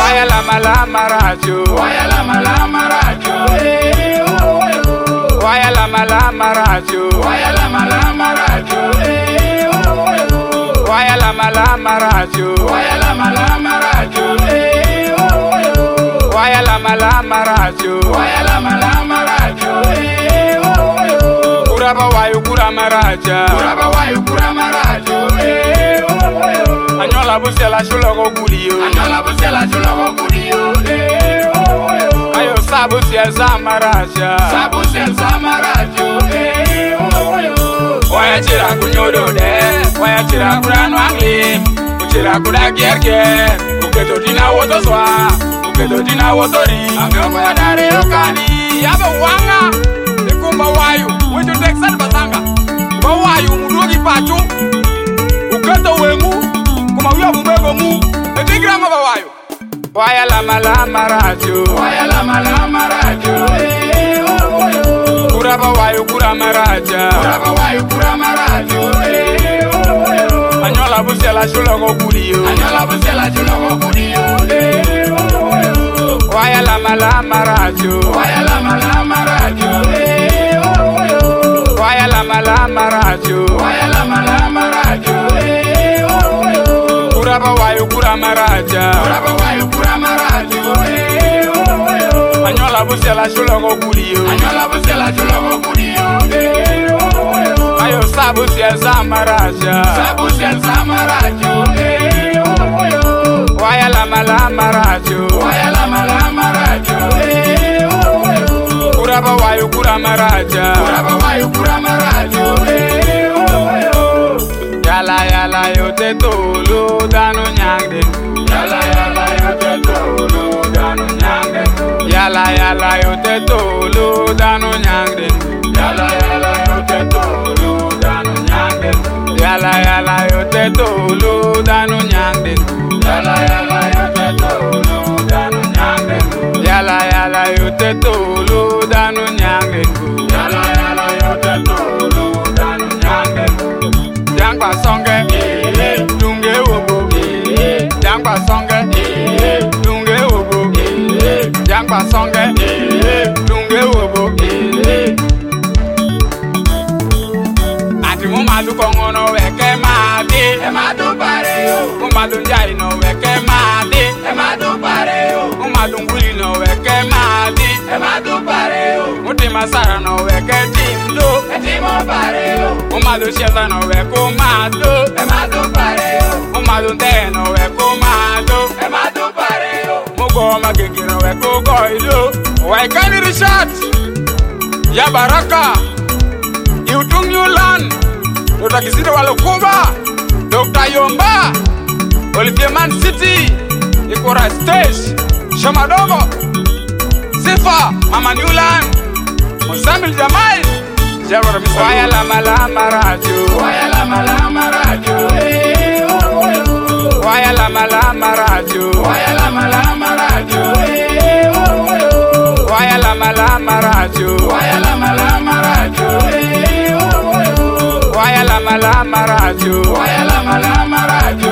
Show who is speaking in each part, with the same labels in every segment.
Speaker 1: Waya lama rajo.
Speaker 2: Waya lama rajo.
Speaker 1: Waya lama rajo.
Speaker 2: Waya lama rajo.
Speaker 1: Waya lama rajo.
Speaker 2: Waya lama rajo.
Speaker 1: Waya lama rajo.
Speaker 2: Waya lama rajo.
Speaker 1: Kuraba wayu kurama raja.
Speaker 2: Kuraba wayu kurama rajo.
Speaker 1: Anyola busela shulogo kuliyo.
Speaker 2: Anyola busela shulogo kuliyo.
Speaker 1: Ayo sabu sielza maraja.
Speaker 2: Sabu sielza marajo.
Speaker 1: Waya chira kunyodo de. Waya chira kurano angli. Uchira kuda kierke. Uketo dina woto swa. Uketo dina woto ri. Amyoko ya dare yokani. Yabe wanga. Nikumba wayu. Wejo teksan basanga. Ba wayu mudogi pachu. Uketo wengu. Kuma wiya bumego mu. Etigira ngaba wayu. Waya lama rajo.
Speaker 2: Waya lama rajo.
Speaker 1: Kuraba wayu kurama raja.
Speaker 2: Kuraba wayu kurama rajo.
Speaker 1: Anyola busela shulogo kuliyo.
Speaker 2: Anyola busela shulogo kuliyo.
Speaker 1: Waya lama rajo.
Speaker 2: Waya lama rajo.
Speaker 1: Waya lama rajo.
Speaker 2: Waya lama rajo.
Speaker 1: Kuraba wayu kurama raja.
Speaker 2: Kuraba wayu kurama rajo.
Speaker 1: Anyola busela shulogo kuliyo.
Speaker 2: Anyola busela shulogo kuliyo.
Speaker 1: Ayo sabu sielza maraja.
Speaker 2: Sabu sielza marajo.
Speaker 1: Waya lama rajo.
Speaker 2: Waya lama rajo.
Speaker 1: Kuraba wayu kurama raja.
Speaker 2: Kuraba wayu kurama rajo.
Speaker 1: Yala yote tolo danu nyangde.
Speaker 2: Yala yote tolo danu nyangde.
Speaker 1: Yala yote tolo danu nyangde.
Speaker 2: Yala yote tolo danu nyangde.
Speaker 1: Yala yote tolo danu nyangde.
Speaker 2: Yala yote tolo danu nyangde.
Speaker 1: Yala yote tolo danu nyangde.
Speaker 2: Yala yote tolo danu nyangde.
Speaker 1: Jangba songe, dunge wobo. Jangba songe, dunge wobo. Jangba songe, dunge wobo. Ati mo madu kongono weke madi.
Speaker 2: E madu pare yo.
Speaker 1: Mo madu njai no weke madi.
Speaker 2: E madu pare yo.
Speaker 1: Mo madu nguli no weke madi.
Speaker 2: E madu pare yo.
Speaker 1: Muti masara no weke timdo.
Speaker 2: E timo pare yo.
Speaker 1: Mo madu sheza no weko mado.
Speaker 2: E madu pare yo.
Speaker 1: Mo madu nte no weko mado.
Speaker 2: E madu pare yo.
Speaker 1: Mo go magegi no weko goido. Waikani Richard. Ya Baraka. Iutung Yulan. Dr. Kisito Walokuba. Dr. Yomba. Olivier Man City. Ikora Stage. Shamadogo. Sifa. Mama Newland. Musamil Jamal. Jabara Misa. Waya lama rajo.
Speaker 2: Waya lama rajo.
Speaker 1: Waya lama rajo.
Speaker 2: Waya lama rajo.
Speaker 1: Waya lama rajo.
Speaker 2: Waya lama rajo.
Speaker 1: Waya lama rajo.
Speaker 2: Waya lama rajo.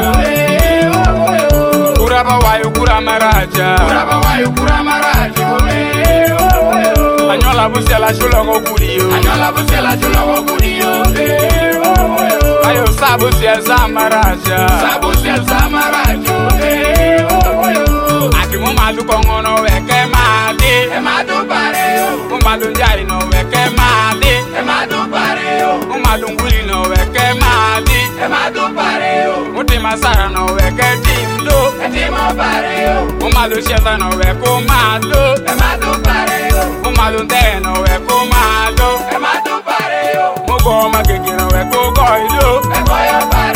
Speaker 1: Kuraba wayu kurama raja.
Speaker 2: Kuraba wayu kurama rajo.
Speaker 1: Anyola busela shulogo kuliyo.
Speaker 2: Anyola busela shulogo kuliyo.
Speaker 1: Ayo sabu sielza maraja.
Speaker 2: Sabu sielza marajo.
Speaker 1: Ati mo madu kongono weke madi.
Speaker 2: E madu pare yo.
Speaker 1: Mo madu njai no weke madi.
Speaker 2: E madu pare yo.
Speaker 1: Mo madu nguli no weke madi.
Speaker 2: E madu pare yo.
Speaker 1: Muti masara no weke timdo.
Speaker 2: E timo pare yo.
Speaker 1: Mo madu sheza no weko mado.
Speaker 2: E madu pare yo.
Speaker 1: Mo madu nte no weko mado.
Speaker 2: E madu pare yo.
Speaker 1: Mo go magegi no weko goido.
Speaker 2: E goyo pare